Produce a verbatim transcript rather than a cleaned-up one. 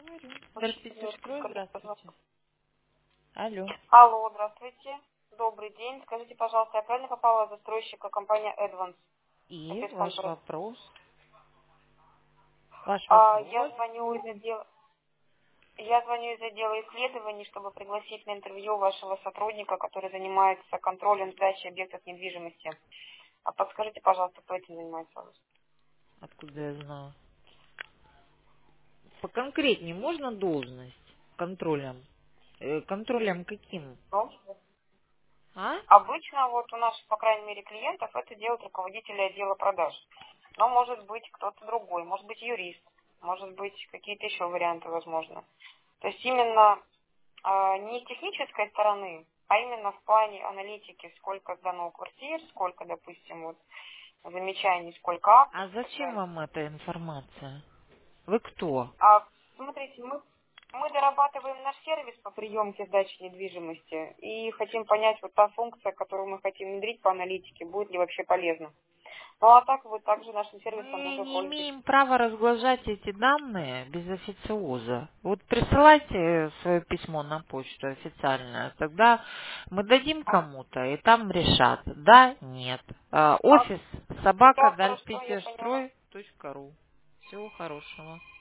Говорю. Очень Здравствуйте, приятно, Шкрой, скажите, пожалуйста. здравствуйте. Алло. Алло, здравствуйте. Добрый день. Скажите, пожалуйста, я правильно попала в застройщика компания Advance? И Офис ваш контура. вопрос? Ваш А, я вопрос? звоню из отдела. Я звоню из отдела исследований, чтобы пригласить на интервью вашего сотрудника, который занимается контролем сдачи объектов недвижимости. А подскажите, пожалуйста, кто этим занимается у вас? Откуда я знаю? Поконкретнее можно должность контролем? Э, контролем каким? Ну, А? обычно вот у нас, по крайней мере, клиентов это делают руководители отдела продаж. Но может быть кто-то другой, может быть юрист, может быть какие-то еще варианты возможно. То есть именно а, не с технической стороны, а именно в плане аналитики, сколько сдано квартир, сколько, допустим, вот замечаний, сколько актов А и так зачем далее. вам эта информация? Вы кто? А смотрите, мы, мы дорабатываем наш сервис по приемке сдачи недвижимости и хотим понять, вот та функция, которую мы хотим внедрить по аналитике, будет ли вообще полезна. Ну а так вы также нашим Мы сервисом уже не пользуетесь. имеем права разглашать эти данные без официоза. Вот присылайте свое письмо на почту официальное, тогда мы дадим кому-то, и там решат, да, нет. А, А, Офис собака да, хорошо, я поняла. дальпетерстрой точка ру. Всего хорошего.